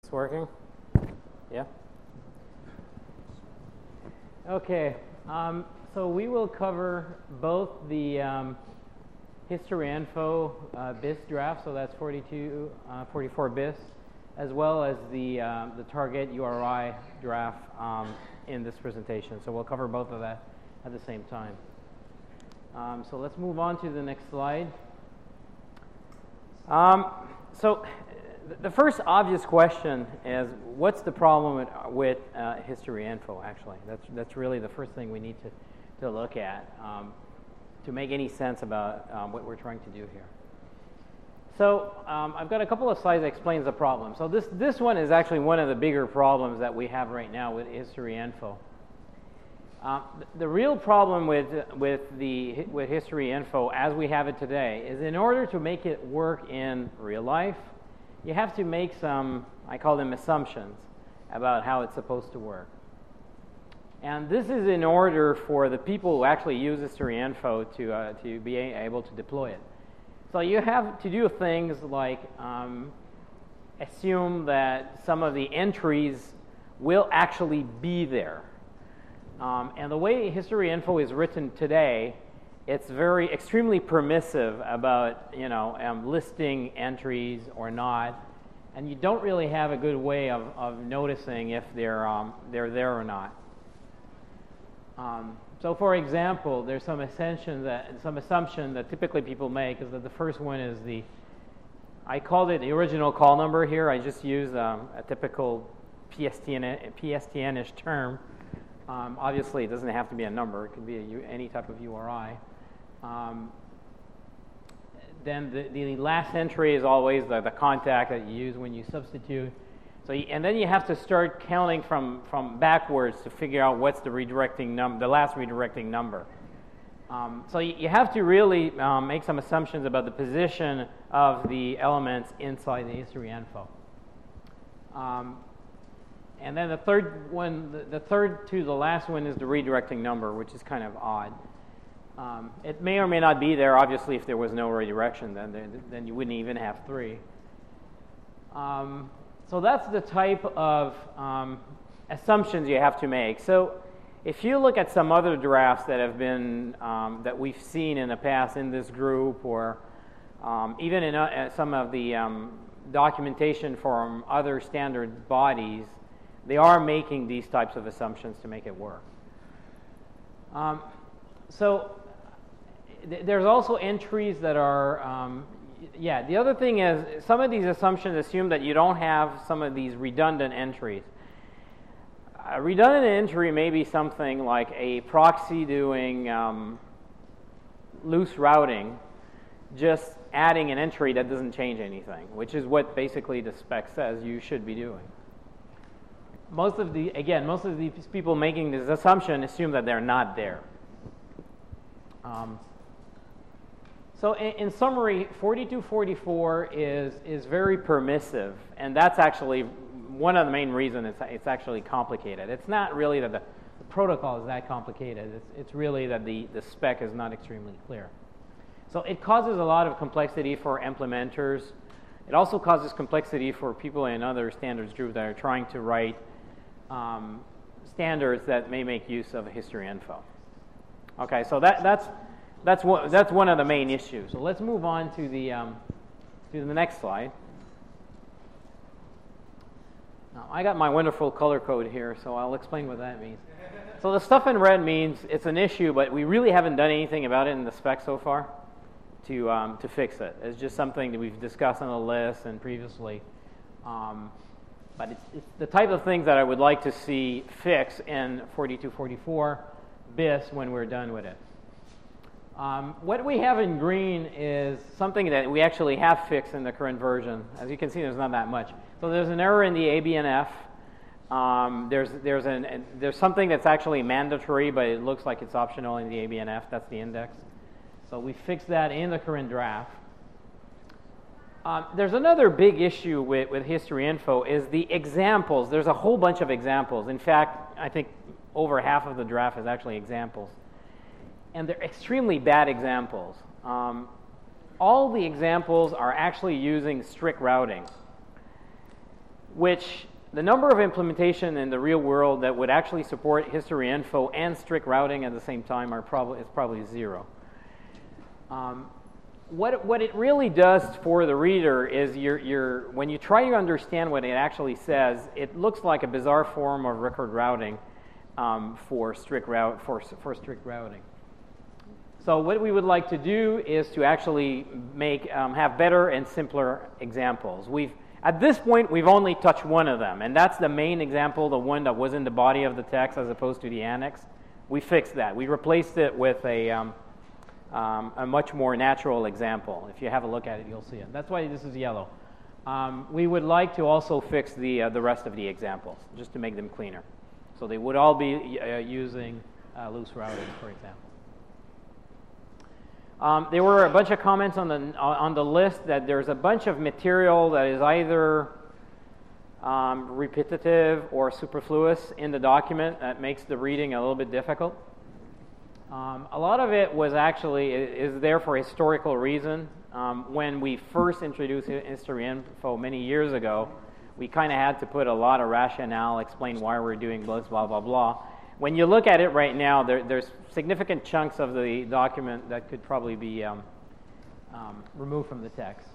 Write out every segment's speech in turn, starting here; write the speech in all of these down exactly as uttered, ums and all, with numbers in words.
It's working? Yeah? Okay, um, so we will cover both the um, history info uh, B I S draft, so that's forty-two, uh, forty-four B I S, as well as the, uh, the target U R I draft um, in this presentation. So we'll cover both of that at the same time. Um, so let's move on to the next slide. Um, so the first obvious question is, what's the problem with, with uh, history info, actually? That's, that's really the first thing we need to, to look at um, to make any sense about um, what we're trying to do here. So um, I've got a couple of slides that explains the problem. So this, this one is actually one of the bigger problems that we have right now with history info. Uh, the real problem with, with, the, with history info as we have it today is, in order to make it work in real life, you have to make some, I call them assumptions, about how it's supposed to work. And this is in order for the people who actually use history info to, uh, to be able to deploy it. So you have to do things like um, assume that some of the entries will actually be there. Um, and the way history info is written today, it's very extremely permissive about, you know, um, listing entries or not, and you don't really have a good way of, of noticing if they're um, they're there or not. Um, so, for example, there's some assumption that some assumption that typically people make is that the first one is the, I called it the original call number here. I just use um, a typical P S T N-ish term. Um, obviously, it doesn't have to be a number. It can be a, any type of U R I. Um, then the, the last entry is always the, the contact that you use when you substitute. So, you, and then you have to start counting from, from backwards to figure out what's the redirecting number, the last redirecting number. Um, so you, you have to really um, make some assumptions about the position of the elements inside the history info. Um, And then the third one, the, the third to the last one is the redirecting number, which is kind of odd. Um, it may or may not be there. Obviously, if there was no redirection, then then you wouldn't even have three. Um, so that's the type of um, assumptions you have to make. So if you look at some other drafts that have been um, that we've seen in the past in this group, or um, even in uh, some of the um, documentation from other standard bodies, they are making these types of assumptions to make it work. Um, so th there's also entries that are, um, yeah, the other thing is some of these assumptions assume that you don't have some of these redundant entries. A redundant entry may be something like a proxy doing um, loose routing, just adding an entry that doesn't change anything, which is what basically the spec says you should be doing. Most of the, again, most of these people making this assumption assume that they're not there. Um, so in, in summary, forty-two forty-four is, is very permissive, and that's actually one of the main reasons it's, it's actually complicated. It's not really that the, the protocol is that complicated. It's, it's really that the, the spec is not extremely clear. So it causes a lot of complexity for implementers. It also causes complexity for people in other standards groups that are trying to write Um, standards that may make use of history info. Okay, so that, that's that's one that's one of the main issues. So let's move on to the um, to the next slide. Now, I got my wonderful color code here, so I'll explain what that means. So the stuff in red means it's an issue, but we really haven't done anything about it in the spec so far to um, to fix it. It's just something that we've discussed on the list and previously. Um, But it's, it's the type of things that I would like to see fix in forty-two forty-four B I S when we're done with it. Um, what we have in green is something that we actually have fixed in the current version. As you can see, there's not that much. So there's an error in the A B N F. Um, there's, there's, an, there's something that's actually mandatory, but it looks like it's optional in the A B N F. That's the index. So we fixed that in the current draft. Um, there's another big issue with, with history info is the examples. There's a whole bunch of examples. In fact, I think over half of the draft is actually examples. And they're extremely bad examples. Um, all the examples are actually using strict routing. which the number of implementation in the real world that would actually support history info and strict routing at the same time are probably is probably zero. Um, what what it really does for the reader is you're you're when you try to understand what it actually says, it looks like a bizarre form of record routing um, for strict route for for strict routing. So what we would like to do is to actually make um, have better and simpler examples. We've At this point, we've only touched one of them, and that's the main example, the one that was in the body of the text as opposed to the annex. We fixed that. We replaced it with a, um, um, a much more natural example. If you have a look at it, you'll see it. That's why this is yellow. Um, we would like to also fix the, uh, the rest of the examples, just to make them cleaner. So they would all be uh, using uh, loose routing, for example. Um, there were a bunch of comments on the on the list that there's a bunch of material that is either um, repetitive or superfluous in the document that makes the reading a little bit difficult. Um, a lot of it was actually is there for historical reason. Um, when we first introduced history info many years ago, we kind of had to put a lot of rationale, explain why we're doing blah blah blah blah. When you look at it right now, there, there's significant chunks of the document that could probably be um, um, removed from the text.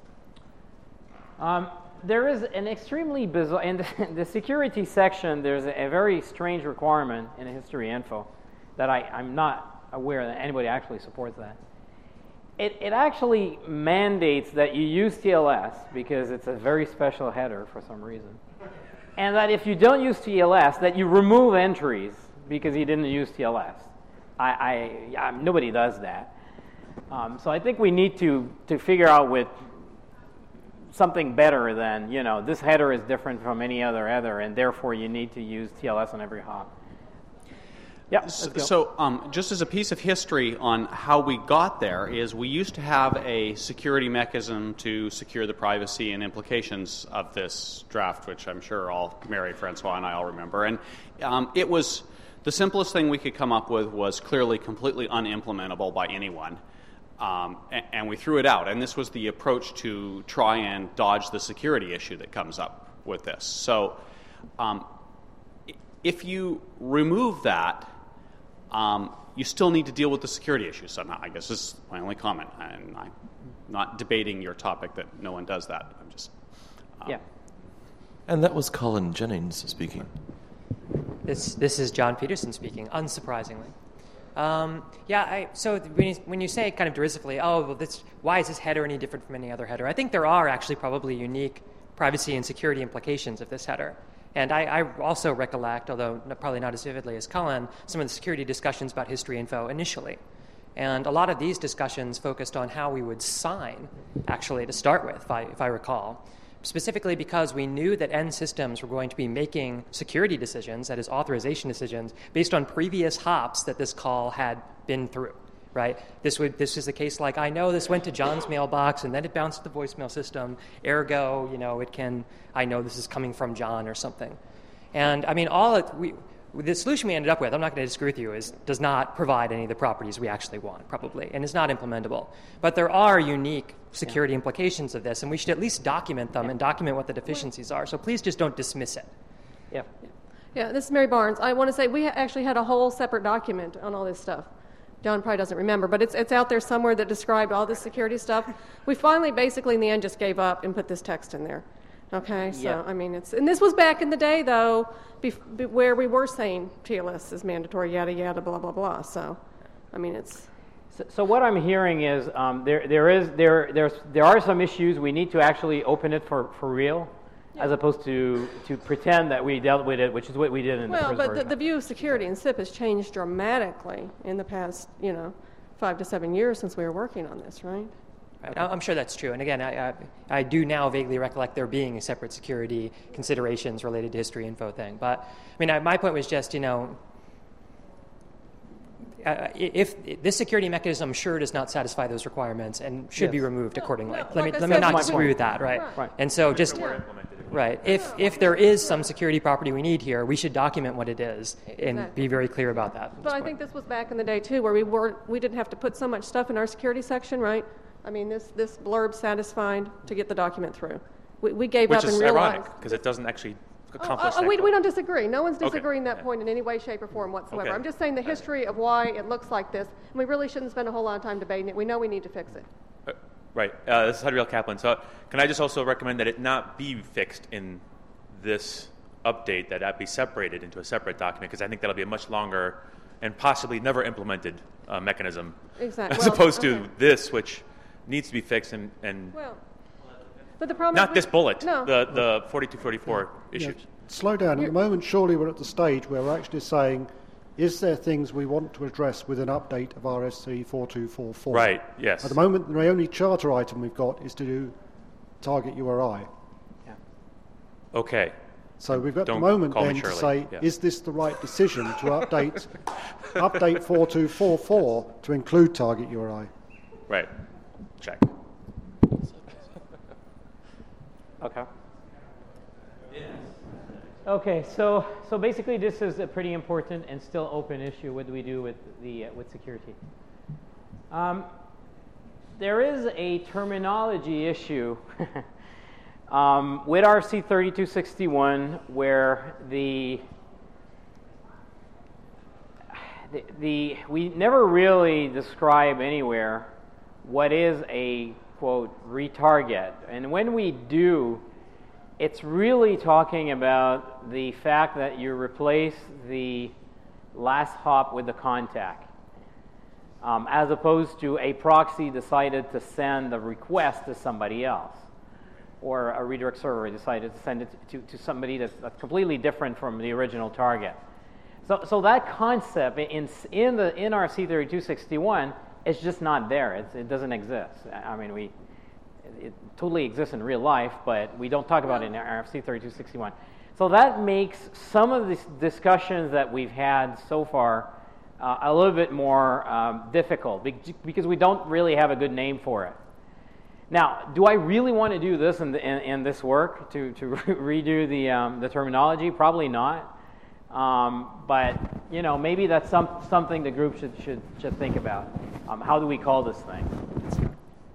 Um, there is an extremely bizarre, in the, the security section, there's a, a very strange requirement in history info that I, I'm not aware that anybody actually supports that. It, it actually mandates that you use T L S because it's a very special header for some reason. And that if you don't use T L S, that you remove entries because you didn't use T L S. I, I, I nobody does that. Um, so I think we need to to figure out with something better than, you know, this header is different from any other header, and therefore you need to use T L S on every hop. Yeah. So, so um, just as a piece of history on how we got there is we used to have a security mechanism to secure the privacy and implications of this draft, which I'm sure all Mary, Francois, and I all remember. And um, it was the simplest thing we could come up with was clearly completely unimplementable by anyone. Um, and, and we threw it out. And this was the approach to try and dodge the security issue that comes up with this. So um, if you remove that, Um, you still need to deal with the security issues somehow. I guess this is my only comment, and I'm not debating your topic that no one does that. I'm just um, yeah. And that was Colin Jennings speaking. This this is John Peterson speaking. Unsurprisingly, um, yeah. I, so when you, when you say kind of derisively, oh, well, this, why is this header any different from any other header? I think there are actually probably unique privacy and security implications of this header. And I, I also recollect, although probably not as vividly as Cullen, some of the security discussions about history info initially. And a lot of these discussions focused on how we would sign, actually, to start with, if I, if I recall, specifically because we knew that end systems were going to be making security decisions, that is, authorization decisions, based on previous hops that this call had been through. Right? This would this is the case like, I know this went to John's mailbox and then it bounced to the voicemail system. Ergo, you know, it can, I know this is coming from John or something. And I mean, all it, we, the solution we ended up with, I'm not going to disagree with you, is does not provide any of the properties we actually want, probably, and it's not implementable. But there are unique security yeah. implications of this, and we should at least document them yeah. and document what the deficiencies are. So please just don't dismiss it. Yeah. Yeah, this is Mary Barnes. I want to say we actually had a whole separate document on all this stuff. John probably doesn't remember, but it's it's out there somewhere that described all this security stuff. We finally, basically, in the end, just gave up and put this text in there. Okay, so yeah. I mean, it's and this was back in the day, though, bef- be, where we were saying T L S is mandatory, yada yada, blah blah blah. So, I mean, it's. So, so what I'm hearing is um, there there is there there's there are some issues we need to actually open it for, for real. Yeah. As opposed to, to pretend that we dealt with it, which is what we did in well, the first but version. the, the view of security in S I P has changed dramatically in the past, you know, five to seven years since we were working on this, right? Right. I'm sure that's true. And again, I, I, I do now vaguely recollect there being a separate security considerations related to history info thing. But, I mean, I, my point was just, you know, Uh, if, if this security mechanism sure does not satisfy those requirements and should yes. be removed accordingly. No, no, let like me I let me said, not like disagree we, with that, right? right? And so just right. If if there is some security property we need here, we should document what it is and exactly. be very clear about that. But I point. think this was back in the day too, where we were we didn't have to put so much stuff in our security section, right? I mean, this this blurb satisfied to get the document through. we, we gave Which up is and realized. ironic, because it doesn't actually Oh, accomplish oh, that we, goal. we don't disagree. No one's Okay. disagreeing that point in any way, shape, or form whatsoever. Okay. I'm just saying the history of why it looks like this, and we really shouldn't spend a whole lot of time debating it. We know we need to fix it. Uh, right. Uh, this is Hadriel Kaplan. So can I just also recommend that it not be fixed in this update, that that be separated into a separate document, because I think that'll be a much longer and possibly never implemented uh, mechanism. Exactly. As Well, opposed to okay. this, which needs to be fixed and, and Well, but the problem not is this we- bullet, No. the, the forty-two forty-four Yeah, issues. slow down. At the moment, surely we're at the stage where we're actually saying, is there things we want to address with an update of R S C forty-two forty-four? Right, yes. At the moment, the only charter item we've got is to do target U R I. Okay. So we've got at the Don't moment call me then to Shirley. say, Yeah. is this the right decision to update update forty-two forty-four to include target U R I? Right. Check. Okay. Okay, so so basically, this is a pretty important and still open issue. What do we do with the uh, with security? Um, there is a terminology issue um, with R C thirty-two sixty-one where the, the the we never really describe anywhere what is a quote retarget, and when we do, it's really talking about the fact that you replace the last hop with the contact, um, as opposed to a proxy decided to send a request to somebody else, or a redirect server decided to send it to, to somebody that's, that's completely different from the original target. So, so that concept in in the in R C thirty-two sixty-one is just not there. It's, it doesn't exist. I mean, we. It totally exists in real life, but we don't talk about it in R F C thirty-two sixty-one. So that makes some of the discussions that we've had so far uh, a little bit more um, difficult because we don't really have a good name for it. Now, do I really want to do this in, the, in, in this work, to, to redo the, um, the terminology? Probably not. Um, but, you know, maybe that's some, something the group should, should, should think about. Um, how do we call this thing?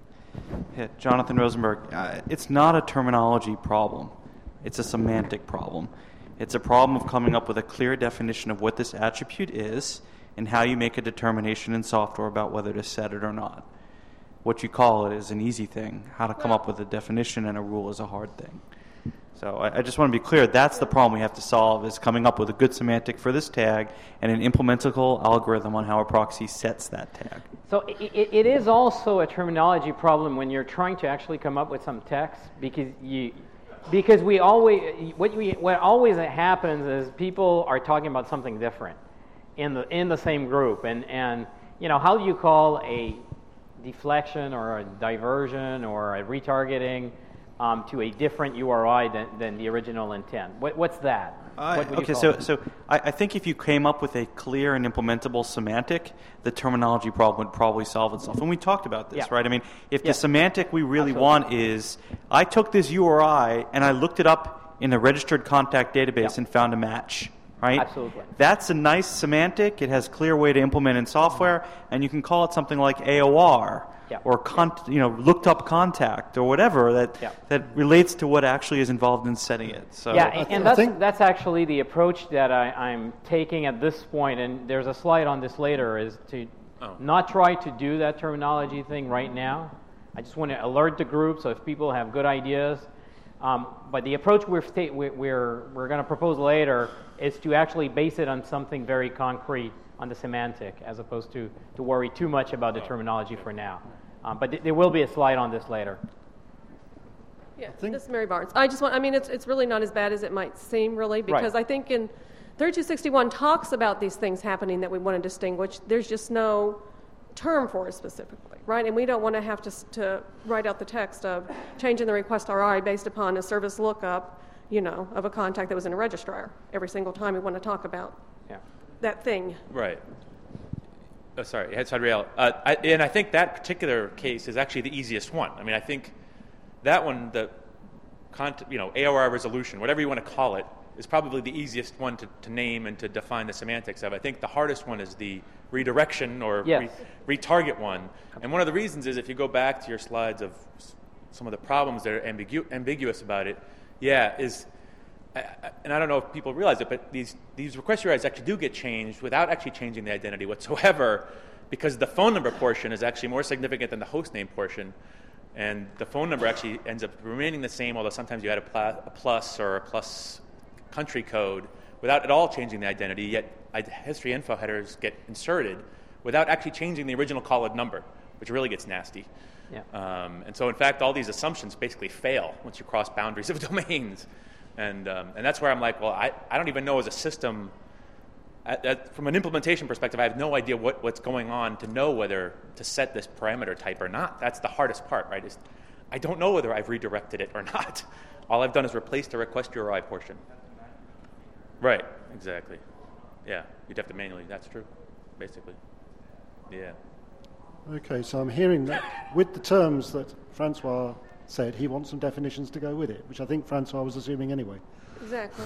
Yeah, Jonathan Rosenberg, uh, it's not a terminology problem. It's a semantic problem. It's a problem of coming up with a clear definition of what this attribute is and how you make a determination in software about whether to set it or not. What you call it is an easy thing. How to come up with a definition and a rule is a hard thing. So I, I just want to be clear, that's the problem we have to solve, is coming up with a good semantic for this tag and an implementable algorithm on how a proxy sets that tag. So it, it is also a terminology problem when you're trying to actually come up with some text, because you, because we always what we what always happens is people are talking about something different in the in the same group, and and you know, how do you call a deflection or a diversion or a retargeting um, to a different U R I than, than the original intent? What, what's that? Uh, What would you okay, call so it? so I, I think if you came up with a clear and implementable semantic, the terminology problem would probably solve itself. And we talked about this, Yeah. right? I mean, if Yeah. the semantic we really Absolutely. want is, I took this U R I and I looked it up in a registered contact database Yeah. and found a match, right? Absolutely. That's a nice semantic. It has clear way to implement in software, and you can call it something like A O R. Yeah. Or con- you know, looked up contact or whatever that Yeah. that relates to what actually is involved in setting it. So Yeah, I and, th- and I that's, think- that's actually the approach that I, I'm taking at this point, and there's a slide on this later, is to Oh. not try to do that terminology thing right now. I just want to alert the group, so if people have good ideas. Um, but the approach we're, sta- we- we're, we're going to propose later is to actually base it on something very concrete, on the semantic, as opposed to, to worry too much about the terminology for now. Um, but th- there will be a slide on this later. Yeah, think- this is Mary Barnes. I just want, I mean, it's, it's really not as bad as it might seem, really, because Right. I think in thirty-two sixty-one talks about these things happening that we want to distinguish. There's just no term for it specifically, right? And we don't want to have to, s- to write out the text of changing the request R I based upon a service lookup, you know, of a contact that was in a registrar every single time we want to talk about Yeah. that thing. Right. Oh, sorry, it's Hadriel. Uh, I, and I think that particular case is actually the easiest one. I mean, I think that one, the cont- you know, A O R resolution, whatever you want to call it, is probably the easiest one to, to name and to define the semantics of. I think the hardest one is the redirection or Yes. re- retarget one. And one of the reasons is if you go back to your slides of some of the problems that are ambigu- ambiguous about it, yeah, is, I, I, and I don't know if people realize it, but these, these request U R Is actually do get changed without actually changing the identity whatsoever, because the phone number portion is actually more significant than the host name portion. And the phone number actually ends up remaining the same, although sometimes you add a, pla- a plus or a plus country code without at all changing the identity, yet history info headers get inserted without actually changing the original called number, which really gets nasty. Yeah. Um, and so, in fact, all these assumptions basically fail once you cross boundaries of domains. And, um, and that's where I'm like, well, I, I don't even know as a system, at, at, from an implementation perspective, I have no idea what, what's going on to know whether to set this parameter type or not. That's the hardest part, right? Is I don't know whether I've redirected it or not. All I've done is replace the request U R I portion. Right, exactly. Yeah, you'd have to manually, that's true, basically. Yeah. Okay, so I'm hearing that with the terms that Francois said, he wants some definitions to go with it, which I think Francois was assuming anyway. Exactly.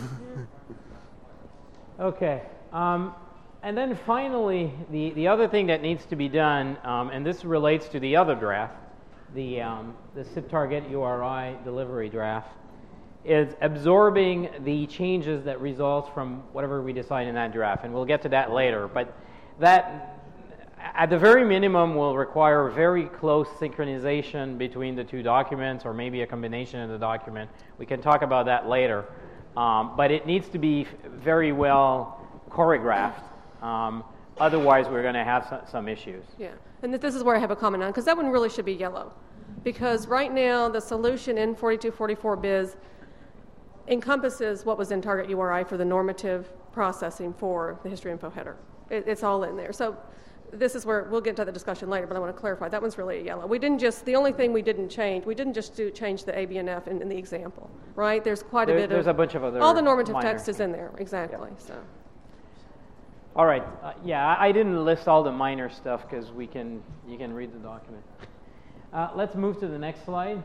Yeah. Okay. Um, and then finally, the, the other thing that needs to be done, um, and this relates to the other draft, the, um, the S I P target U R I delivery draft, is absorbing the changes that result from whatever we decide in that draft. And we'll get to that later. But that, at the very minimum, will require very close synchronization between the two documents, or maybe a combination of the document. We can talk about that later. Um, but it needs to be very well choreographed. Um, otherwise, we're going to have some, some issues. Yeah, and this is where I have a comment on, because that one really should be yellow. Because right now, the solution in forty-two forty-four biz encompasses what was in target U R I for the normative processing for the history info header. It, it's all in there. So this is where we'll get to the discussion later, but I want to clarify that one's really a yellow. We didn't just, the only thing we didn't change, we didn't just do change the A B N F in, in the example, right? There's quite There- a bit there's of, a bunch of other all the normative minor text is in there, exactly. Yep. So. All right. Uh, yeah, I, I didn't list all the minor stuff because we can you can read the document. Uh, let's move to the next slide.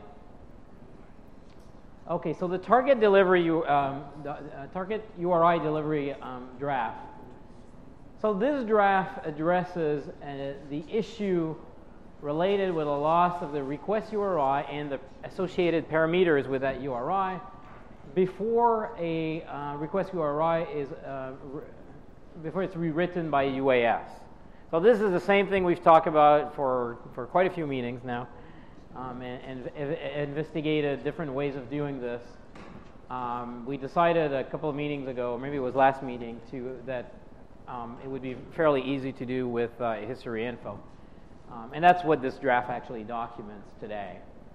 Okay, so the target delivery, U- um, the, uh, target U R I delivery um, draft. So this draft addresses uh, the issue related with a loss of the request U R I and the associated parameters with that U R I before a uh, request U R I is uh, re- before it's rewritten by U A S. So this is the same thing we've talked about for, for quite a few meetings now, um, and, and investigated different ways of doing this. Um, we decided a couple of meetings ago, or maybe it was last meeting, to that um, it would be fairly easy to do with uh, history info. Um, and that's what this draft actually documents today.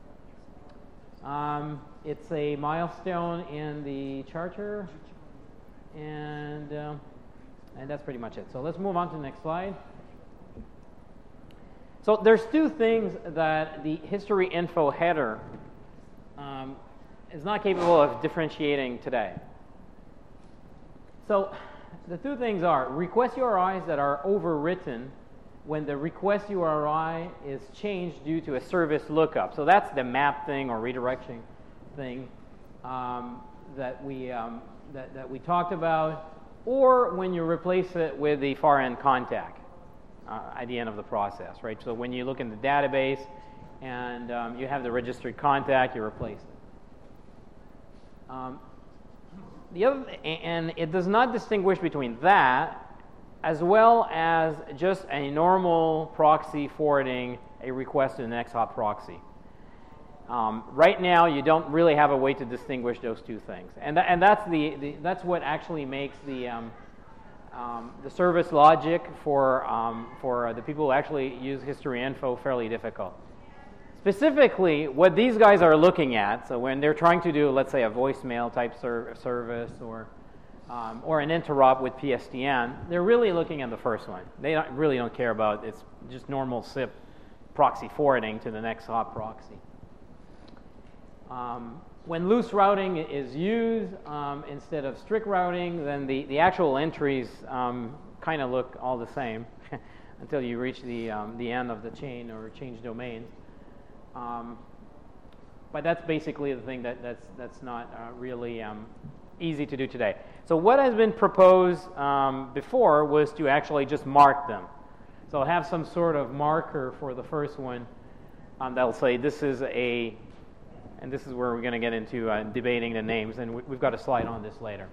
Um, it's a milestone in the charter, and uh, and that's pretty much it. So let's move on to the next slide. So there's two things that the history info header um, is not capable of differentiating today. So the two things are request U R Is that are overwritten when the request U R I is changed due to a service lookup. So that's the map thing or redirection thing um, that we um, that, that we talked about, or when you replace it with the far end contact uh, at the end of the process, right? So when you look in the database and um, you have the registered contact, you replace it. Um, the other, and it does not distinguish between that as well as just a normal proxy forwarding a request to the next hop proxy. Um, right now, you don't really have a way to distinguish those two things, and th- and that's the, the that's what actually makes the um, um, the service logic for um, for the people who actually use history info fairly difficult. Specifically, what these guys are looking at, so when they're trying to do, let's say, a voicemail type ser- service or um, or an interrupt with P S T N, they're really looking at the first one. They don't, really don't care about it's just normal S I P proxy forwarding to the next hop proxy. Um, when loose routing is used um, instead of strict routing, then the, the actual entries um, kind of look all the same until you reach the, um, the end of the chain or change domains. Um, but that's basically the thing that, that's, that's not uh, really um, easy to do today. So what has been proposed um, before was to actually just mark them. So have some sort of marker for the first one um, that'll say this is a And this is where we're going to get into uh, debating the names, and we, we've got a slide on this later.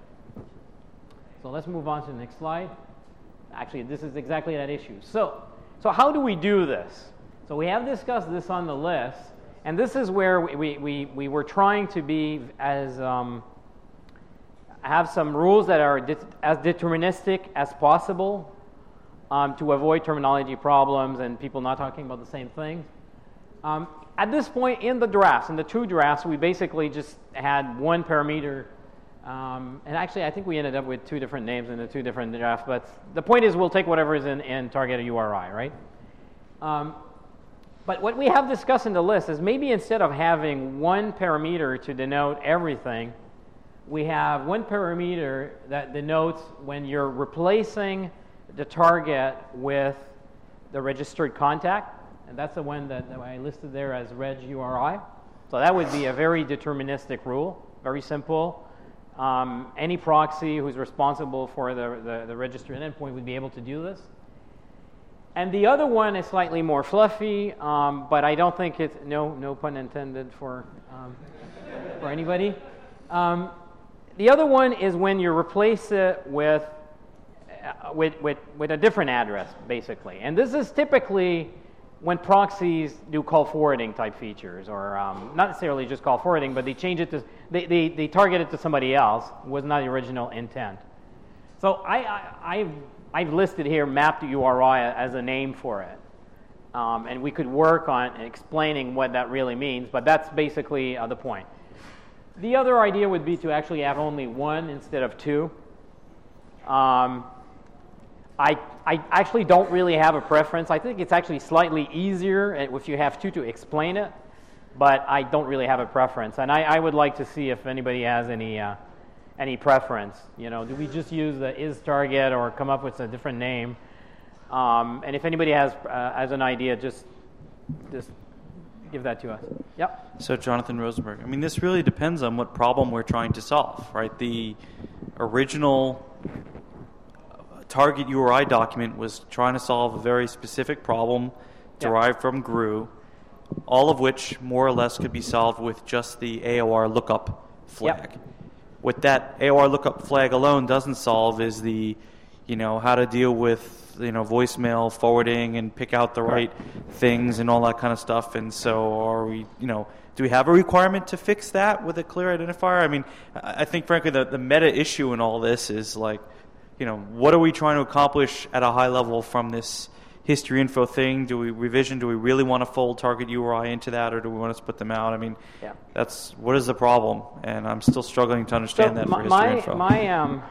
So let's move on to the next slide. Actually, this is exactly that issue. So, so how do we do this? So we have discussed this on the list, and this is where we, we, we, we were trying to be as um, have some rules that are de- as deterministic as possible um, to avoid terminology problems and people not talking about the same things. Um, at this point in the drafts, in the two drafts, we basically just had one parameter. Um, and actually, I think we ended up with two different names in the two different drafts. But the point is, we'll take whatever is in, in target U R I, right? Um, but what we have discussed in the list is maybe instead of having one parameter to denote everything, we have one parameter that denotes when you're replacing the target with the registered contact. And that's the one that, that I listed there as reg U R I. So that would be a very deterministic rule, very simple. Um, any proxy who's responsible for the, the, the registered endpoint would be able to do this. And the other one is slightly more fluffy, um, but I don't think it's, no, no pun intended for, um, for anybody. Um, the other one is when you replace it with, uh, with, with, with a different address, basically. And this is typically when proxies do call forwarding type features, or um, not necessarily just call forwarding, but they change it to, they, they, they target it to somebody else, was not the original intent. So I, I, I've, I've listed here mapped U R I as a name for it. Um, and we could work on explaining what that really means, but that's basically uh, the point. The other idea would be to actually have only one instead of two. Um, I, I actually don't really have a preference. I think it's actually slightly easier if you have two to explain it, but I don't really have a preference. And I, I would like to see if anybody has any uh, any preference. You know, do we just use the is target or come up with a different name? Um, and if anybody has uh, has an idea, just just give that to us. Yep. So Jonathan Rosenberg, I mean, this really depends on what problem we're trying to solve, right? The original target U R I document was trying to solve a very specific problem derived yeah. from G R U, all of which more or less could be solved with just the A O R lookup flag. Yep. What that A O R lookup flag alone doesn't solve is the, you know, how to deal with, you know, voicemail forwarding and pick out the right, right things and all that kind of stuff. And so are we, you know, do we have a requirement to fix that with a clear identifier? I mean, I think, frankly, the, the meta issue in all this is like, you know, what are we trying to accomplish at a high level from this history info thing? Do we revision? Do we really want to fold target U R I into that, or do we want to split them out? I mean, yeah. that's what is the problem? And I'm still struggling to understand so that for my, history info. My um,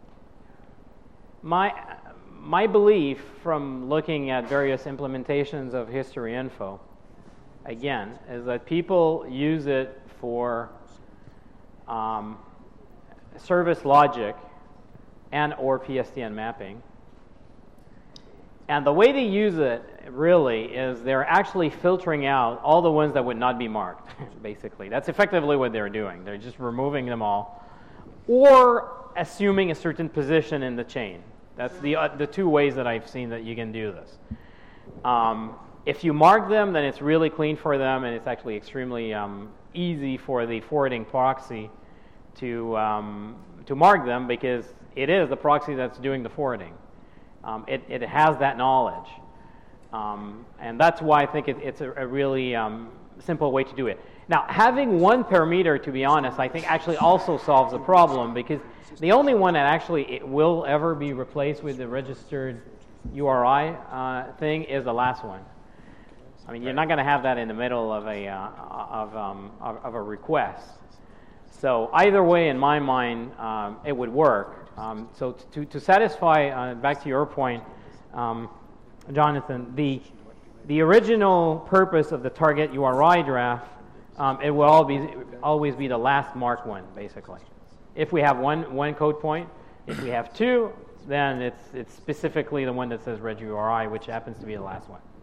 my my belief from looking at various implementations of history info, again, is that people use it for um, service logic and or P S T N mapping. And the way they use it, really, is they're actually filtering out all the ones that would not be marked, basically. That's effectively what they're doing. They're just removing them all, or assuming a certain position in the chain. That's the, uh, the two ways that I've seen that you can do this. Um, if you mark them, then it's really clean for them, and it's actually extremely um, easy for the forwarding proxy to, um, to mark them, because it is the proxy that's doing the forwarding. Um, it, it has that knowledge. Um, and that's why I think it, it's a, a really um, simple way to do it. Now, having one parameter, to be honest, I think actually also solves the problem, because the only one that actually it will ever be replaced with the registered U R I uh, thing is the last one. I mean, you're not going to have that in the middle of a, uh, of, um, of, of a request. So either way, in my mind, um, it would work. Um, so to, to satisfy, uh, back to your point, um, Jonathan, the, the original purpose of the target U R I draft, um, it will all be, always be the last marked one, basically. If we have one, one code point, if we have two, then it's, it's specifically the one that says reg U R I, which happens to be the last one.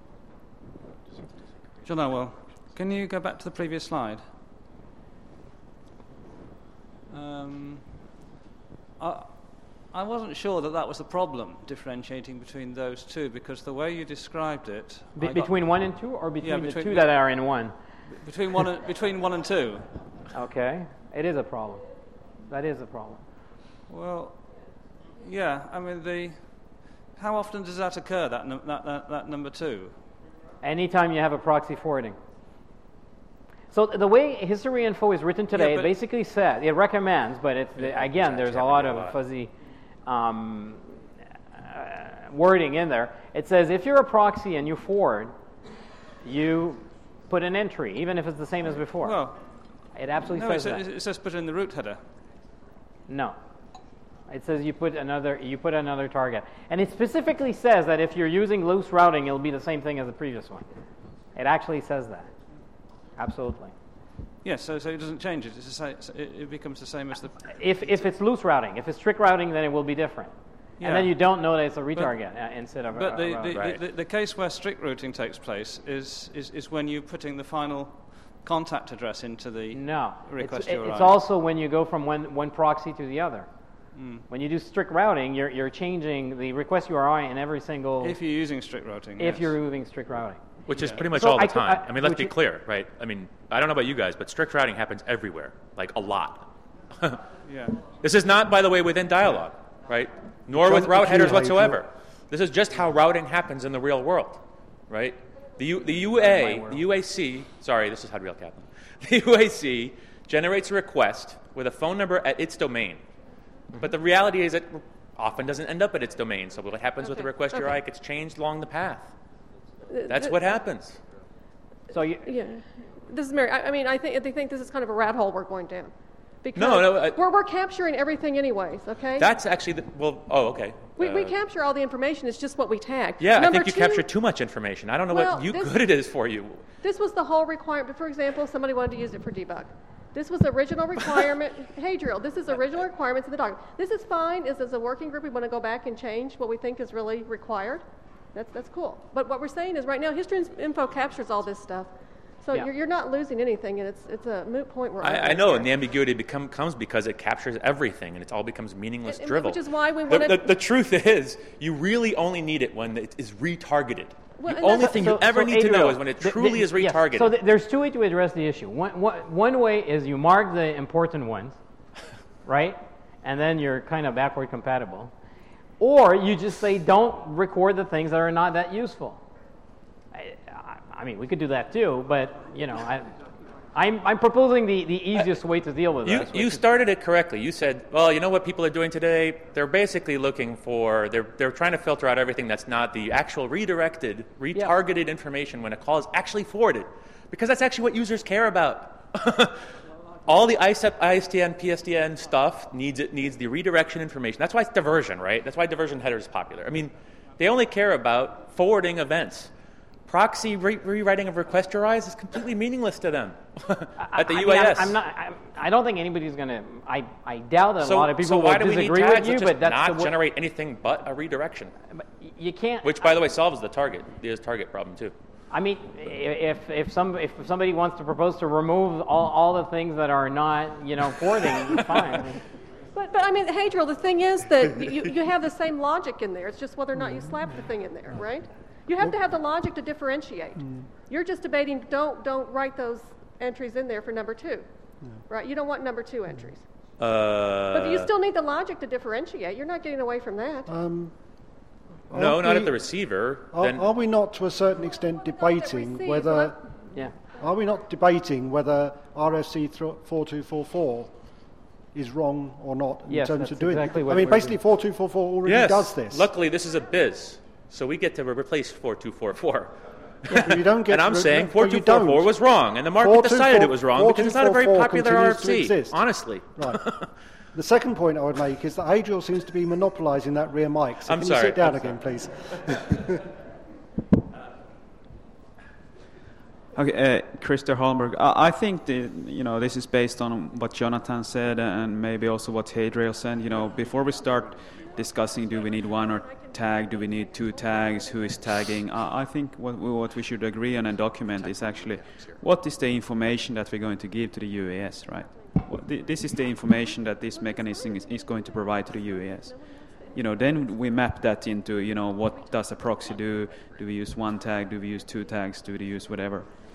John Elwell, can you go back to the previous slide? Um, I, I wasn't sure that that was the problem, differentiating between those two, because the way you described it... Be- between one and two, or between, yeah, between the two that are in one? between one and, between one and two. Okay, it is a problem. That is a problem. Well, yeah. I mean, the how often does that occur? That num- that, that that number two. Anytime you have a proxy forwarding. So the way History Info is written today, Yeah, it basically says, it recommends, but it's, the, again, there's a lot of fuzzy um, uh, wording in there. It says if you're a proxy and you forward, you put an entry, even if it's the same as before. Well, it absolutely no, says it, that. says, it says put it in the root header. No. It says you put another you put another target. And it specifically says that if you're using loose routing, it'll be the same thing as the previous one. It actually says that. Absolutely. Yes, so, so it doesn't change it. It's the same, it, it becomes the same as the... If if it's loose routing. If it's strict routing, then it will be different. Yeah. And then you don't know that it's a retarget but, uh, instead of but a, the, a the, right. the, the, the case where strict routing takes place is, is, is when you're putting the final contact address into the no, request it's, U R I. It's also when you go from one, one proxy to the other. Mm. When you do strict routing, you're, you're changing the request U R I in every single... If you're using strict routing, If yes. you're moving strict routing. Which is Yeah. pretty much So all the I could- time. I- I, mean, let's would be you- clear, right? I mean, I don't know about you guys, but strict routing happens everywhere, like a lot. Yeah. This is not, by the way, within dialogue, right? Nor with Jump route the headers queue, whatsoever. Adrian. This is just how routing happens in the real world, right? The, U, the U A, the U A C, sorry, this is Hadriel Kaplan. The U A C generates a request with a phone number at its domain. But the reality is it often doesn't end up at its domain. So what happens with the Okay, request U R I, okay. it gets changed along the path. Th- That's th- what happens. So you, Yeah, this is Mary. I, I mean, I think I think this is kind of a rat hole we're going down. Because No, no, I- we're we're capturing everything anyways. Okay. That's actually the, well, oh, okay. we, we Uh, capture all the information. It's just what we tag. Yeah, Number I think you two, captured too much information. I don't know Well, what you this- good it is for you. This was the whole requirement. For example, somebody wanted to use it for debug. This was the original requirement. Hey, drill. This is original requirements of the document. This is fine. Is as a working group, we want to go back and change what we think is really required. That's that's cool. But what we're saying is, right now, History Info captures all this stuff. So Yeah. you're, you're not losing anything, and it's it's a moot point. We're I, I arguing know, here. and the ambiguity become, comes because it captures everything, and it all becomes meaningless And- and drivel. which is why we The- wanted- the, the truth is, you really only need it when it is retargeted. Well, the and only that's- thing So- you ever so, need to know Adriel, is when it the- truly the- is yes. retargeted. So th- there's two ways to address the issue. One, one, one way is you mark the important ones, right? And then you're kind of backward compatible. Or you just say don't record the things that are not that useful. I, I, I mean, we could do that too, but, you know, I, I'm, I'm proposing the, the easiest way to deal with You, this. you which is- started it correctly. You said, well, you know what people are doing today? They're basically looking for, they're, they're trying to filter out everything that's not the actual redirected, retargeted information when a call is actually forwarded. Because that's actually what users care about. All the I S E P, I S D N, P S D N stuff needs it needs the redirection information. That's why it's diversion, right? That's why diversion header is popular. I mean, they only care about forwarding events. Proxy re- rewriting of request U R Is is completely meaningless to them at the I U mean, A S. I'm, I'm not, I'm, I don't think anybody's going to, I, I doubt that a so, lot of people so why will do we need disagree tags with you, that but just that's not the w- generate anything but a redirection? but you can't. Which, by the way, solves the target, the target problem too. I mean, if if some if somebody wants to propose to remove all, all the things that are not, you know, forwarding, fine. But, but I mean, Hadriel, the thing is that you, you have the same logic in there. It's just whether or not you slap the thing in there, right? You have to have the logic to differentiate. You're just debating, don't don't write those entries in there for number two, right? You don't want number two entries. Uh, But you still need the logic to differentiate. You're not getting away from that. Um, no, aren't not we- at the receiver. Are, then are we not, to a certain extent, debating receive, whether? but- Yeah. Are we not debating whether R F C four two four four is wrong or not in Yes, terms that's of doing exactly it? what I mean, we're basically, doing. four two four four already yes, does this. luckily this is a biz, so we get to re- replace four two four four. You don't get And I'm to- saying no, four you two four four don't. was wrong, and the market decided it was wrong because it's not a very four two four four popular R F continues C, to exist. honestly. Right. The second point I would make is that Adriel seems to be monopolising that rear mic. So I'm can sorry, you sit down I'm again, please? Okay, uh, Christer Holmberg. I, I think the, you know this is based on what Jonathan said and maybe also what Hadriel said. You know, before we start discussing, do we need one or tag? Do we need two tags? Who is tagging? I, I think what we, what we should agree on and document is actually what is the information that we're going to give to the U A S, right? What, th- this is the information that this mechanism is, is going to provide to the U A S. You know, then we map that into, you know, what does a proxy do? Do we use one tag? Do we use two tags? Do we use whatever?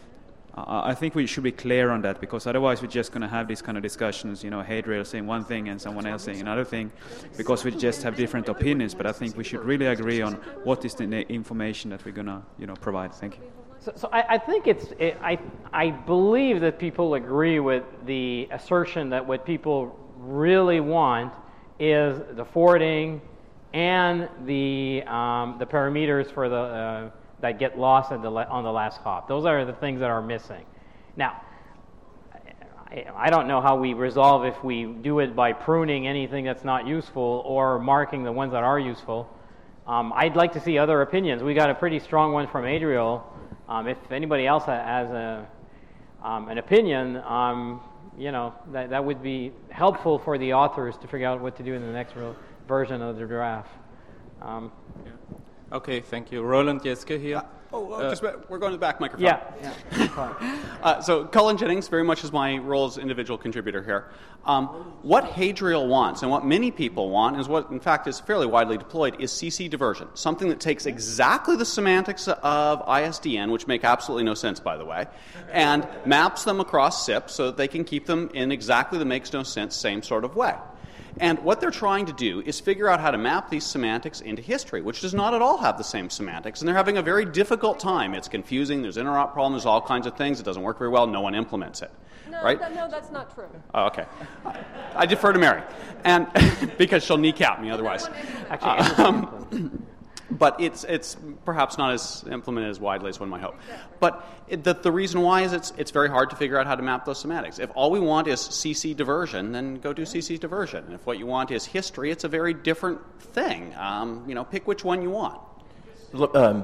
Uh, I think we should be clear on that, because otherwise we're just going to have these kind of discussions, you know, Hadrail saying one thing and someone else saying another thing, because we just have different opinions. But I think we should really agree on what is the information that we're going to, you know, provide. Thank you. So, so I, I think it's, it, I, I believe that people agree with the assertion that what people really want is the forwarding and the um, the parameters for the uh, that get lost at the la- on the last hop. Those are the things that are missing. Now, I, I don't know how we resolve if we do it by pruning anything that's not useful or marking the ones that are useful. Um, I'd like to see other opinions. We got a pretty strong one from Adriel. Um, if anybody else has a um, an opinion, um, you know, that that would be helpful for the authors to figure out what to do in the next real version of the draft. Um, yeah. Okay, thank you. Roland Jeske here. Uh, oh, uh, just, we're going to the back microphone. Yeah. yeah. uh, so Cullen Jennings, very much is my role as individual contributor here. Um, what Hadriel wants, and what many people want, is what in fact is fairly widely deployed, is C C diversion. Something that takes exactly the semantics of I S D N, which make absolutely no sense, by the way, and maps them across S I P so that they can keep them in exactly the makes no sense same sort of way. And what they're trying to do is figure out how to map these semantics into history, which does not at all have the same semantics. And they're having a very difficult time. It's confusing. There's interop problems. There's all kinds of things. It doesn't work very well. No one implements it. No, right? that, no, that's not true. Oh, okay. I defer to Mary, and because she'll kneecap me otherwise. Actually, um, but it's it's perhaps not as implemented as widely as one might hope. But it, the, the reason why is it's it's very hard to figure out how to map those semantics. If all we want is C C diversion, then go do C C diversion. And if what you want is history, it's a very different thing. Um, you know, pick which one you want. Look, um,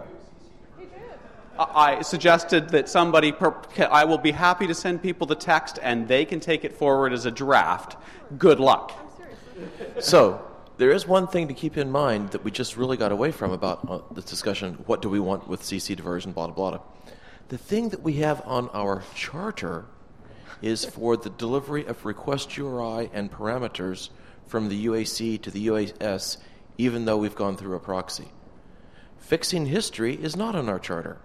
I suggested that somebody, per, I will be happy to send people the text and they can take it forward as a draft. Good luck. So, there is one thing to keep in mind that we just really got away from about uh, this discussion, what do we want with C C diversion, blah, blah, blah. The thing that we have on our charter is for the delivery of request U R I and parameters from the U A C to the U A S, even though we've gone through a proxy. Fixing history is not on our charter.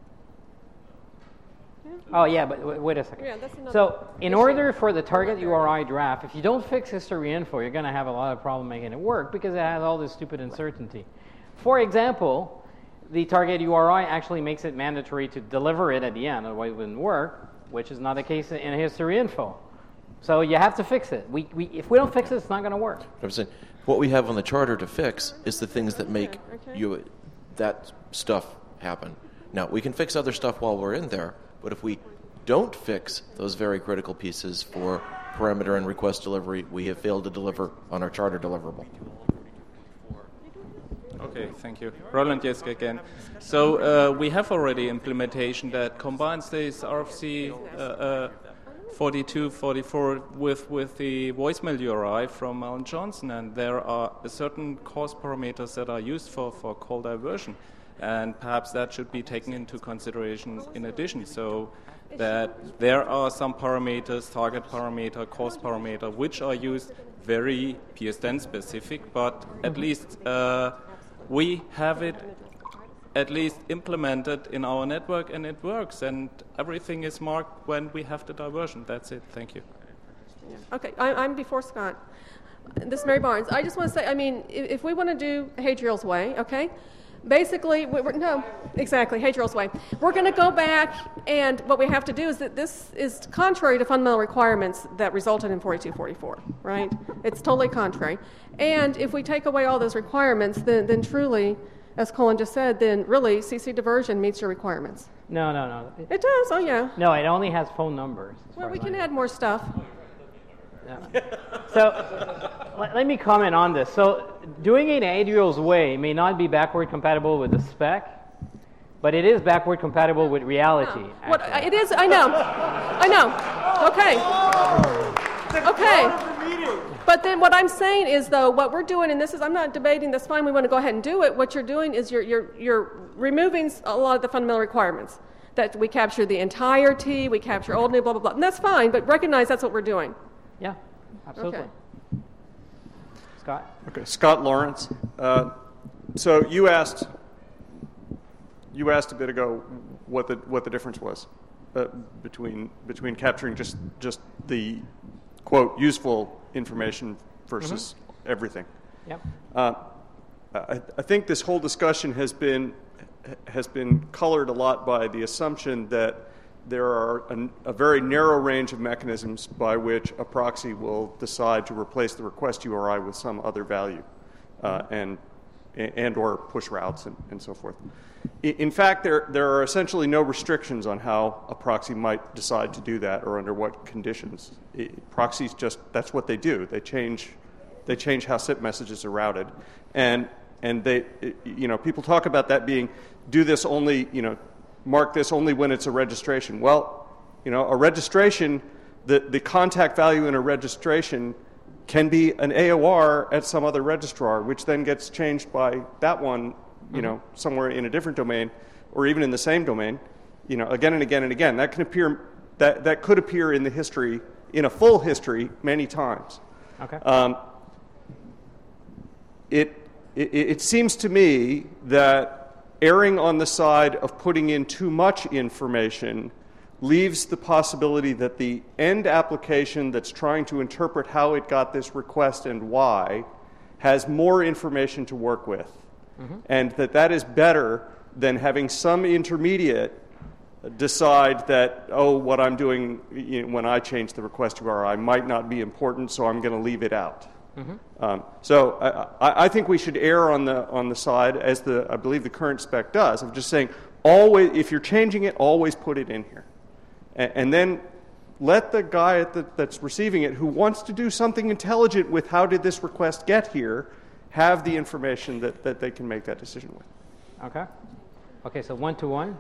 Oh, yeah, but w- wait a second. Yeah, that's another so in issue. order for the target U R I draft, if you don't fix history info, you're going to have a lot of problem making it work because it has all this stupid uncertainty. For example, the target U R I actually makes it mandatory to deliver it at the end, otherwise it wouldn't work, which is not the case in history info. So you have to fix it. We, we, if we don't fix it, it's not going to work. I'm saying what we have on the charter to fix is the things that make okay. you that stuff happen. Now, we can fix other stuff while we're in there, but if we don't fix those very critical pieces for parameter and request delivery, we have failed to deliver on our charter deliverable. Okay, thank you. Roland Jeske again. So uh, we have already implementation that combines this R F C uh, uh, forty-two forty-four with, with the voicemail U R I from Alan Johnson, and there are certain course parameters that are used for, for call diversion. And perhaps that should be taken into consideration in addition, so that there are some parameters, target parameter, course parameter, which are used very P S ten specific, but at least uh, we have it at least implemented in our network and it works, and everything is marked when we have the diversion. That's it. Thank you. Okay, I, I'm before Scott. This is Mary Barnes. I just want to say, I mean, if, if we want to do Hadriel's way, okay, basically, we, we're, no, exactly, Hadriel's way. We're going to go back, and what we have to do is that this is contrary to fundamental requirements that resulted in forty-two forty-four, right? It's totally contrary. And if we take away all those requirements, then, then truly, as Colin just said, then really C C diversion meets your requirements. No, no, no. It, it does, oh yeah. No, it only has phone numbers. Well, we can add more stuff. Yeah. So let, let me comment on this. So doing it Adriel's way may not be backward compatible with the spec, but it is backward compatible with reality. No. What, it is, I know. I know. Okay. Okay. But then what I'm saying is, though, what we're doing, and this is, I'm not debating, that's fine, we want to go ahead and do it. What you're doing is you're, you're, you're removing a lot of the fundamental requirements. That we capture the entirety, we capture old, new, blah, blah, blah. And that's fine, but recognize that's what we're doing. Yeah, absolutely. Okay. Scott? Okay, Scott Lawrence. Uh, so you asked, you asked a bit ago what the what the difference was uh, between between capturing just just the quote useful information versus mm-hmm. everything. Yep. Uh, I, I think this whole discussion has been has been colored a lot by the assumption that there are a, a very narrow range of mechanisms by which a proxy will decide to replace the request U R I with some other value, uh, and and or push routes and, and so forth. In fact, there there are essentially no restrictions on how a proxy might decide to do that or under what conditions. It, proxies just that's what they do. They change they change how S I P messages are routed, and and they you know people talk about that being do this only you know mark this only when it's a registration. Well, you know a registration the the contact value in a registration can be an A O R at some other registrar, which then gets changed by that one, you know, somewhere in a different domain, or even in the same domain, you know, again and again and again. That can appear, that that could appear in the history, in a full history, many times. Okay. Um, it, it it seems to me that erring on the side of putting in too much information leaves the possibility that the end application that's trying to interpret how it got this request and why has more information to work with. Mm-hmm. And that that is better than having some intermediate decide that, oh, what I'm doing you know, when I change the request U R I might not be important, so I'm going to leave it out. Mm-hmm. Um, so I, I think we should err on the on the side, as the I believe the current spec does, of just saying, always if you're changing it, always put it in here. And then let the guy at the, that's receiving it who wants to do something intelligent with how did this request get here have the information that, that they can make that decision with. Okay. Okay, so one to one?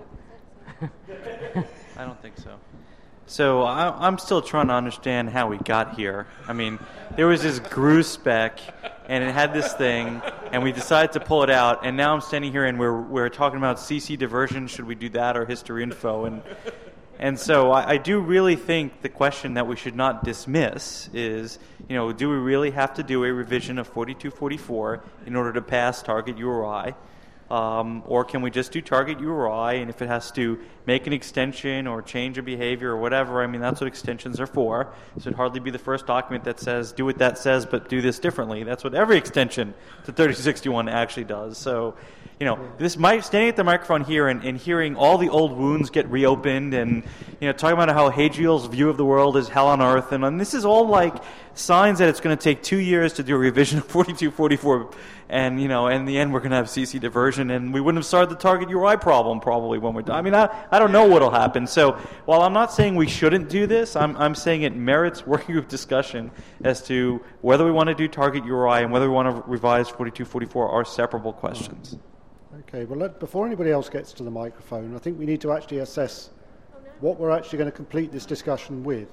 I don't think so. So I, I'm still trying to understand how we got here. I mean, there was this G R U spec, and it had this thing, and we decided to pull it out, and now I'm standing here and we're, we're talking about C C diversion. Should we do that or history info? And And so I, I do really think the question that we should not dismiss is, you know, do we really have to do a revision of forty-two forty-four in order to pass target U R I? Um, or can we just do target U R I, and if it has to make an extension or change a behavior or whatever, I mean, that's what extensions are for. So it'd hardly be the first document that says, do what that says, but do this differently. That's what every extension to thirty sixty-one actually does. So, you know, this mic, standing at the microphone here and, and hearing all the old wounds get reopened and, you know, talking about how Hadriel's view of the world is hell on earth, and, and this is all like signs that it's going to take two years to do a revision of forty-two forty-four, and, you know, in the end we're going to have C C diversion, and we wouldn't have started the target U R I problem probably when we're done. I mean, I, I don't know what will happen. So while I'm not saying we shouldn't do this, I'm, I'm saying it merits working group discussion as to whether we want to do target U R I and whether we want to revise forty-two forty-four are separable questions. Okay, well, let, before anybody else gets to the microphone, I think we need to actually assess what we're actually going to complete this discussion with.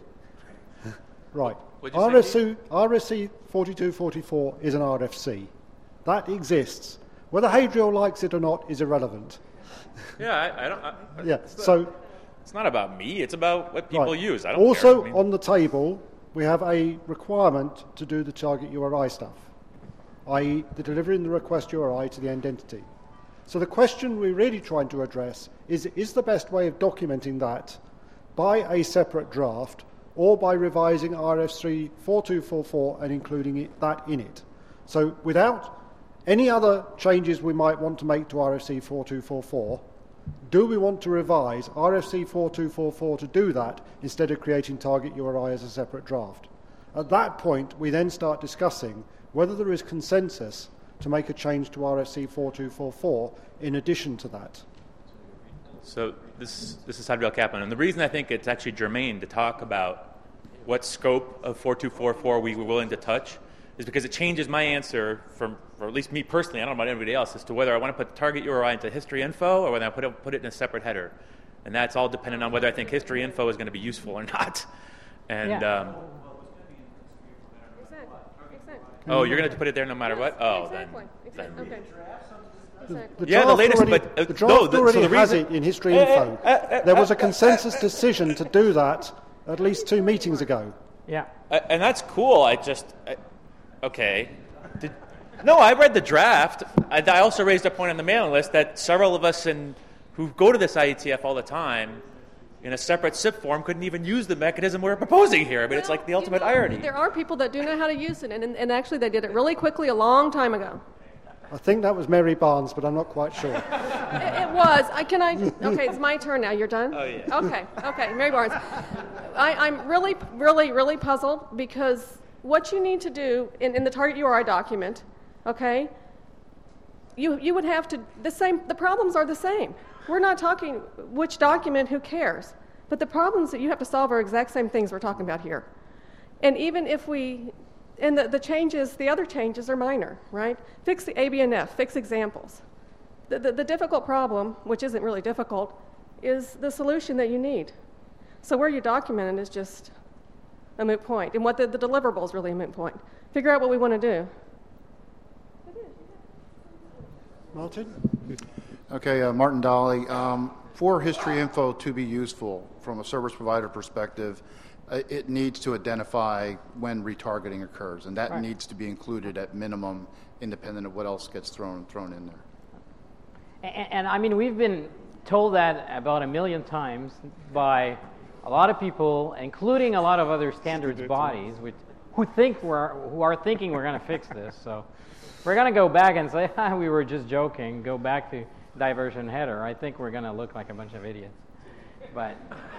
Right. R S C, R S C forty-two forty-four is an R F C. That exists. Whether Hadriel likes it or not is irrelevant. Yeah, I, I don't... I, yeah, it's so... Not, it's not about me, it's about what people right. use. I don't also, care. I mean, on the table, we have a requirement to do the target U R I stuff, that is the delivering the request U R I to the end entity. So the question we're really trying to address is, is the best way of documenting that by a separate draft or by revising R F C forty-two forty-four and including it, that in it. So without any other changes we might want to make to R F C forty-two forty-four, do we want to revise R F C forty-two forty-four to do that instead of creating target U R I as a separate draft? At that point, we then start discussing whether there is consensus to make a change to R F C forty-two forty-four in addition to that. So this this is Hadriel Kaplan, and the reason I think it's actually germane to talk about what scope of forty-two forty-four we were willing to touch is because it changes my answer from, or at least me personally, I don't know about anybody else, as to whether I want to put target U R I into history info or whether I put it, put it in a separate header. And that's all dependent on whether I think history info is going to be useful or not. And yeah. um, exactly. Exactly. Oh, you're going to put it there no matter yes, what? Oh, exactly. then. Exactly. then Okay. Exactly. The yeah, the latest, already, but uh, the draft no, the, already so the has reason, it in history uh, info. uh, uh, there was uh, a consensus decision to do that at least two meetings ago. Yeah, uh, and that's cool. I just I, okay. Did, no, I read the draft. I, I also raised a point on the mailing list that several of us in who go to this I E T F all the time, in a separate S I P form couldn't even use the mechanism we're proposing here. I mean, well, it's like the ultimate you know, irony. There are people that do know how to use it, and, and actually they did it really quickly a long time ago. I think that was Mary Barnes, but I'm not quite sure. It, it was. I can I. Okay, it's my turn now. You're done. Oh yeah. Okay. Okay, Mary Barnes. I, I'm really, really, really puzzled because what you need to do in, in the target U R I document, okay, you you would have to the same. The problems are the same. We're not talking which document. Who cares? But the problems that you have to solve are exact same things we're talking about here. And even if we And the, the changes, the other changes are minor, right? Fix the A B N F, fix examples. The, the, the difficult problem, which isn't really difficult, is the solution that you need. So where you document it is just a moot point. And what the, the deliverable is really a moot point. Figure out what we want to do. Martin? Okay, uh, Martin Dolly. Um, for history info to be useful from a service provider perspective, it needs to identify when retargeting occurs, and that right. needs to be included at minimum, independent of what else gets thrown thrown in there. And, and I mean, we've been told that about a million times by a lot of people, including a lot of other standards bodies, which, who think we're who are thinking we're going to fix this. So we're going to go back and say, ah, we were just joking. Go back to diversion header. I think we're going to look like a bunch of idiots. But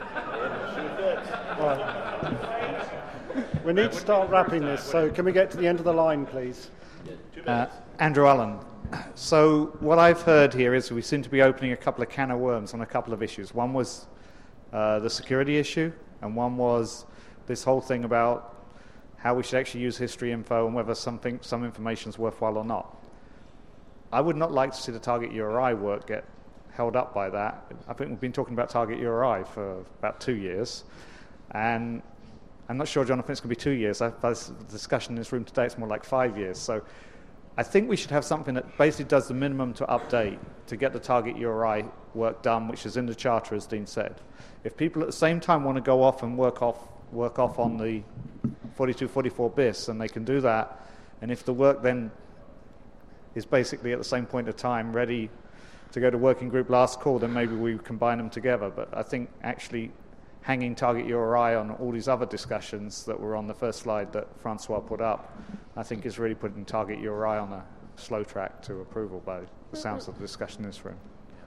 we need to start wrapping this, so can we get to the end of the line, please? Uh, Andrew Allen. So what I've heard here is we seem to be opening a couple of can of worms on a couple of issues. One was uh, the security issue, and one was this whole thing about how we should actually use history info and whether something, some information is worthwhile or not. I would not like to see the target U R I work get held up by that. I think we've been talking about target U R I for about two years, and I'm not sure, Jonathan, it's going to be two years. I, by the discussion in this room today, it's more like five years. So I think we should have something that basically does the minimum to update to get the target U R I work done, which is in the charter, as Dean said. If people at the same time want to go off and work off work off on the forty-two forty-four B I S, then they can do that. And if the work then is basically at the same point of time ready to go to working group last call, then maybe we combine them together. But I think actually hanging target U R I on all these other discussions that were on the first slide that Francois put up, I think is really putting target U R I on a slow track to approval by the sounds of the discussion in this room.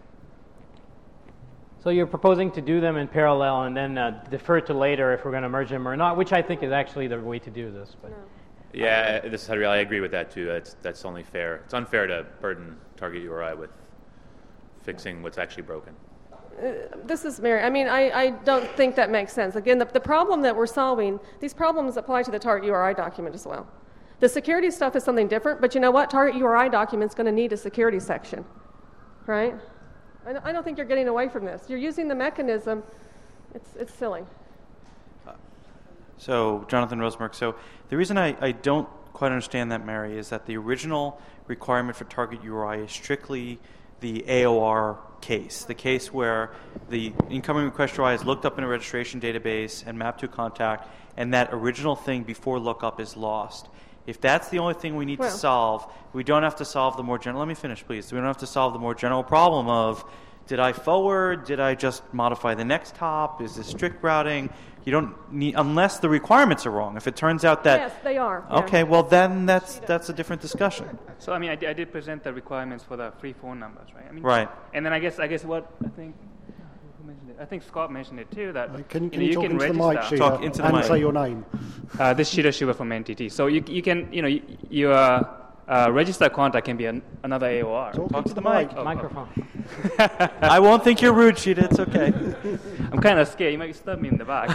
So you're proposing to do them in parallel and then uh, defer to later if we're going to merge them or not, which I think is actually the way to do this. But. Yeah, this is Hadriel. I agree with that too. That's that's only fair. It's unfair to burden target U R I with fixing what's actually broken. Uh, this is Mary. I mean, I, I don't think that makes sense. Again, the, the problem that we're solving, these problems apply to the target U R I document as well. The security stuff is something different, but you know what? Target U R I document is going to need a security section, right? I don't, I don't think you're getting away from this. You're using the mechanism. It's it's silly. So, Jonathan Rosenberg, so the reason I, I don't quite understand that, Mary, is that the original requirement for target U R I is strictly the A O R case, the case where the incoming request U R I is looked up in a registration database and mapped to a contact, and that original thing before lookup is lost. If that's the only thing we need well. to solve, we don't have to solve the more general, let me finish please, we don't have to solve the more general problem of, did I forward, did I just modify the next hop, is this strict routing? You don't need, unless the requirements are wrong. If it turns out that... Yes, they are. Okay, yeah. well then that's that's a different discussion. So, I mean, I did, I did present the requirements for the free phone numbers, right? I mean, right. And then I guess I guess what I think... Who mentioned it? I think Scott mentioned it too, that can you, can you, you, know, you you talk can into the mic, register. Sheila, Talk into the and mic. say your name. Uh, this is Sheila Shiva from N T T. So you you can, you know, you, you uh, uh, register contact can be an, another A O R. Talk, Talk to to the, the mic. mic. Oh, Microphone. I won't think you're rude, Sheila. It's okay. I'm kind of scared. You might stab me in the back.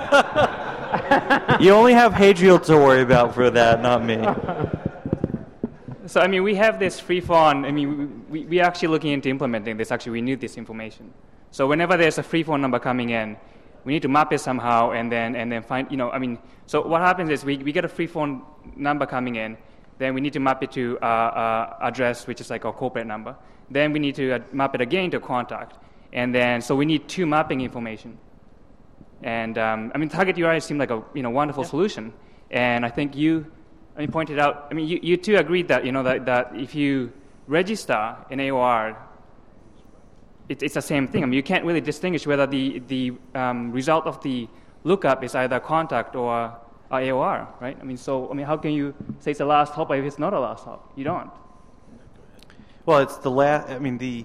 You only have Hadriel to worry about for that, not me. So, I mean, we have this free phone. I mean, we, we are actually looking into implementing this. Actually, we need this information. So whenever there's a free phone number coming in, we need to map it somehow and then and then find, you know, I mean, so what happens is we, we get a free phone number coming in, then we need to map it to uh, uh, address, which is like our corporate number. Then we need to uh, map it again to contact. And then, so we need two mapping information. And, um, I mean, target U R I seemed like a, you know, wonderful yeah. solution. And I think you, I mean, pointed out, I mean, you, you two agreed that, you know, that, that if you register an A O R, it, it's the same thing. I mean, you can't really distinguish whether the, the um, result of the lookup is either contact or uh, A O R, right? I mean, so, I mean, how can you say it's a last hop if it's not a last hop? You don't. Well, it's the last, I mean, the,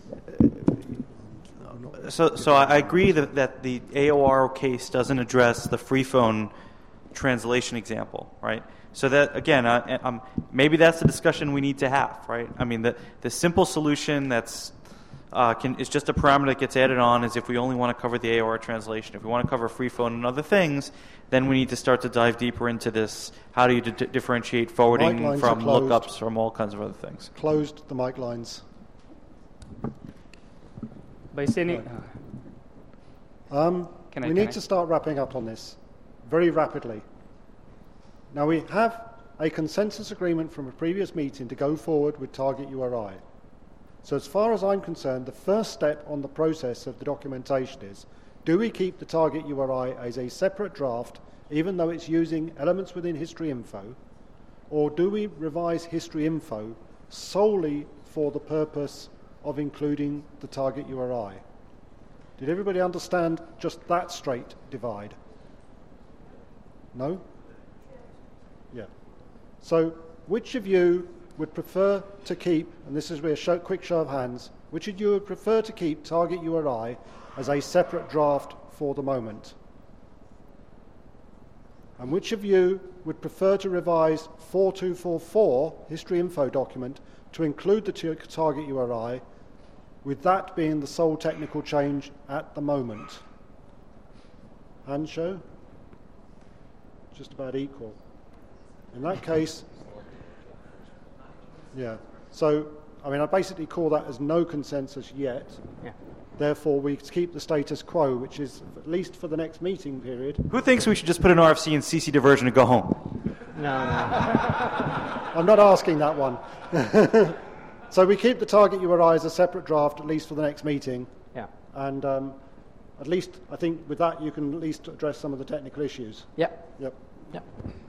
uh, so, so I agree that, that the A O R case doesn't address the free phone translation example, right? So that, again, uh, um, maybe that's the discussion we need to have, right? I mean, the, the simple solution that's uh, can, is just a parameter that gets added on is if we only want to cover the A O R translation. If we want to cover free phone and other things, then we need to start to dive deeper into this. How do you d- differentiate forwarding Mic lines from are closed. lookups, from all kinds of other things? Closed the mic lines. By sending, Um, Can I- we can need I- to start wrapping up on this very rapidly. Now, we have a consensus agreement from a previous meeting to go forward with target U R I. So as far as I'm concerned, the first step on the process of the documentation is, do we keep the target U R I as a separate draft, even though it's using elements within History Info, or do we revise History Info solely for the purpose of including the target U R I? Did everybody understand just that straight divide? No? Yeah. So which of you would prefer to keep, and this is a show, quick show of hands, which of you would prefer to keep target U R I as a separate draft for the moment? And which of you would prefer to revise four two four four History Info document to include the t- target U R I, with that being the sole technical change at the moment? Hand show? Just about equal. In that case, yeah. So, I mean, I basically call that as no consensus yet. Yeah. Therefore, we keep the status quo, which is, at least for the next meeting period. Who thinks we should just put an R F C and C C diversion and go home? No, no. I'm not asking that one. So we keep the target U R I as a separate draft, at least for the next meeting. Yeah. And um, at least, I think with that, you can at least address some of the technical issues. Yep. Yep. Yep.